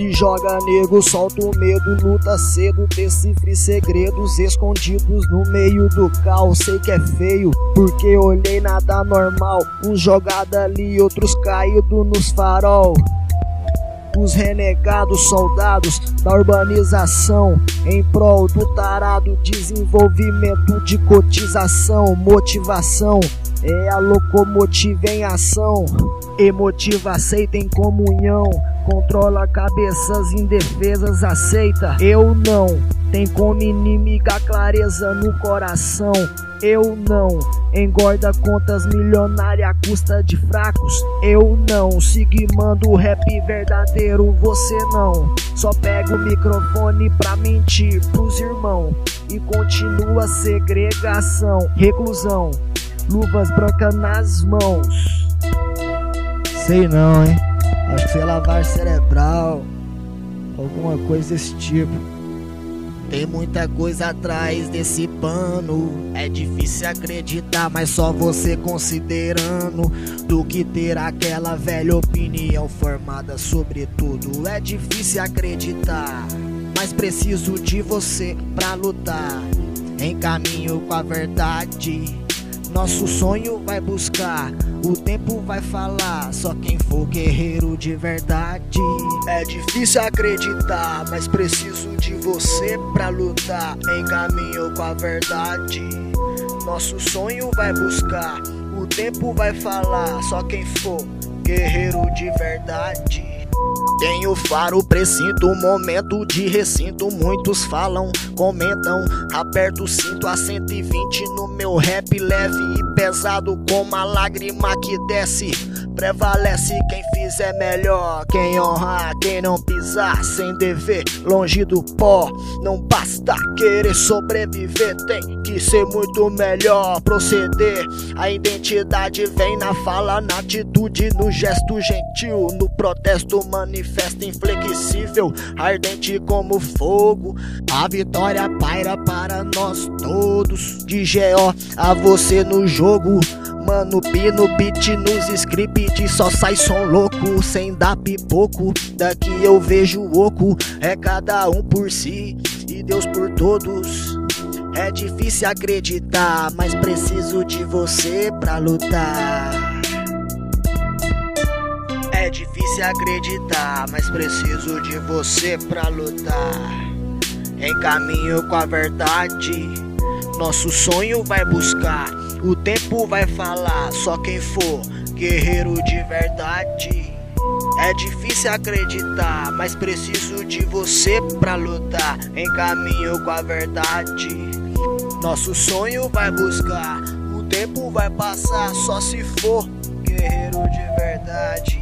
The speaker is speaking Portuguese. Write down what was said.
Se joga nego, solta o medo, luta cedo, decifre segredos escondidos no meio do caos. Sei que é feio, porque olhei nada normal. Uns jogados ali, outros caídos nos farol. Os renegados soldados da urbanização, em prol do tarado desenvolvimento de cotização. Motivação é a locomotiva em ação, emotiva aceita em comunhão, controla cabeças indefesas, aceita. Eu não, tem como inimiga clareza no coração. Eu não, engorda contas milionárias à custa de fracos. Eu não, mando o rap verdadeiro, você não. Só pega o microfone pra mentir pros irmãos e continua a segregação, reclusão, luvas brancas nas mãos. Sei não, hein? Acho que foi lavar cerebral, alguma coisa desse tipo. Tem muita coisa atrás desse pano. É difícil acreditar, mas só você considerando do que ter aquela velha opinião formada sobre tudo. É difícil acreditar, mas preciso de você pra lutar em caminho com a verdade. Nosso sonho vai buscar, o tempo vai falar, só quem for guerreiro de verdade. É difícil acreditar, mas preciso de você pra lutar em caminho com a verdade. Nosso sonho vai buscar, o tempo vai falar, só quem for guerreiro de verdade. Tenho faro, presinto, momento de recinto. Muitos falam, comentam, aperto o cinto a 120 no meu rap leve e pesado como a lágrima que desce. Prevalece quem fizer melhor, quem honrar, quem não pisar sem dever, longe do pó. Não basta querer sobreviver, tem que ser muito melhor proceder. A identidade vem na fala, na atitude, no gesto gentil, no protesto manifesto inflexível, ardente como fogo. A vitória paira para nós todos, de GO a você no jogo. Mano, pino, beat nos script, só sai som louco, sem dar pipoco. Daqui eu vejo o oco, é cada um por si e Deus por todos. É difícil acreditar, mas preciso de você pra lutar. É difícil acreditar, mas preciso de você pra lutar em caminho com a verdade. Nosso sonho vai buscar, o tempo vai falar, só quem for guerreiro de verdade. É difícil acreditar, mas preciso de você pra lutar em caminho com a verdade. Nosso sonho vai buscar, o tempo vai passar, só se for guerreiro de verdade.